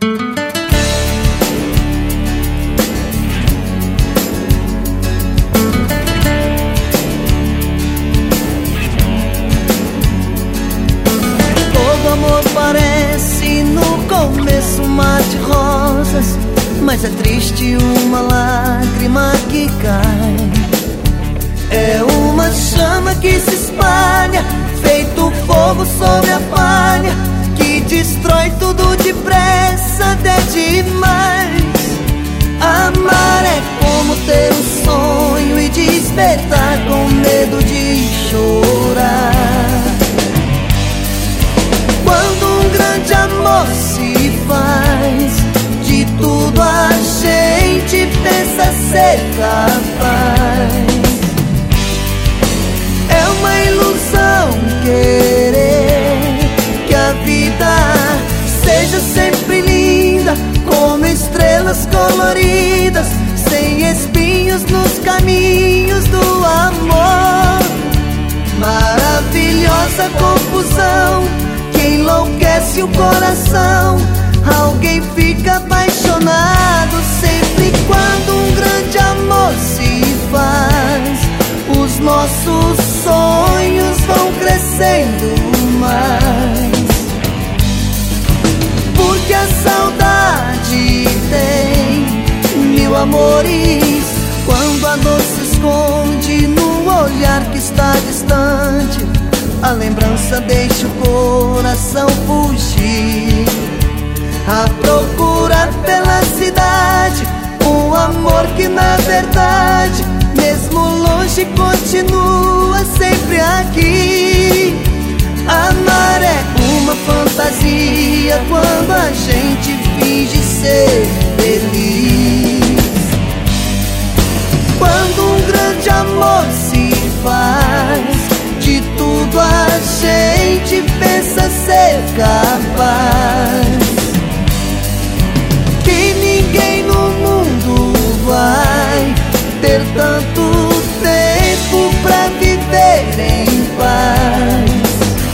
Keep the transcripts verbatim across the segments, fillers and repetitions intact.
Parece no começo um mar de rosas, mas é triste uma lágrima que cai. É uma chama que se espalha, feito fogo sobre a palha, que destrói tudo depressa até demais. Amar é como ter um sonho e despertar com medo de chorar. Quando um grande amor se faz, de tudo a gente pensa ser capaz. É uma ilusão querer que a vida seja sempre linda, como estrelas coloridas, sem espinhos nos caminhos do amor. Maravilhosa confusão que enlouquece o coração. Alguém fica apaixonado sempre quando um grande amor se faz. Os nossos sonhos vão crescendo mais, porque a saudade tem mil amores. Quando a dor se esconde no olhar que está distante, a lembrança deixa o coração fugir, à procura pela cidade, um amor que na verdade, mesmo longe, continua sempre aqui. Amar é uma fantasia quando a gente finge ser feliz. Quando um grande amor se faz, de tudo a gente pensa ser capaz. Que ninguém no mundo vai ter tanto tempo pra viver em paz.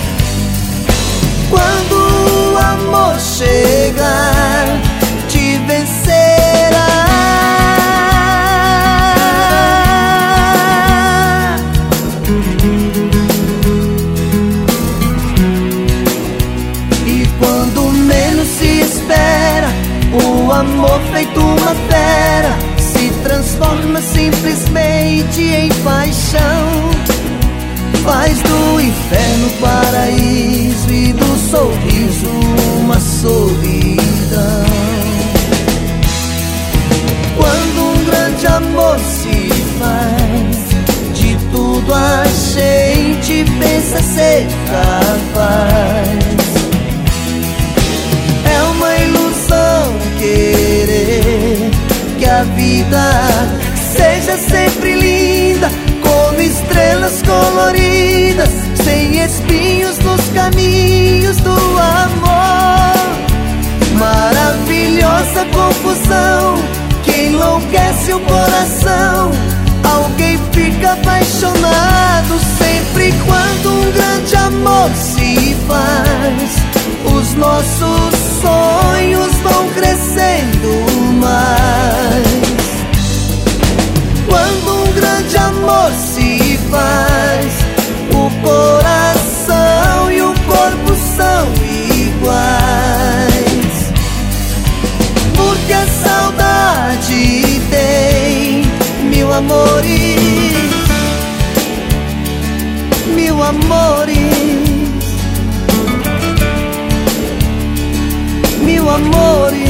Quando o amor chegar, te vencerá. O amor feito uma fera se transforma simplesmente em paixão. Faz do inferno paraíso e do sorriso uma solidão. Quando um grande amor se faz, de tudo a gente pensa ser capaz. É uma ilusão querer que a vida seja sempre linda, como estrelas coloridas, sem espinhos nos caminhos do amor. Maravilhosa confusão que enlouquece o coração. Alguém fica apaixonado sempre quando um grande amor se faz. Os nossos sonhos vão crescendo mais. Quando um grande amor se faz, o coração e o corpo são iguais. Porque a saudade tem mil amores, mil amores, mil amores.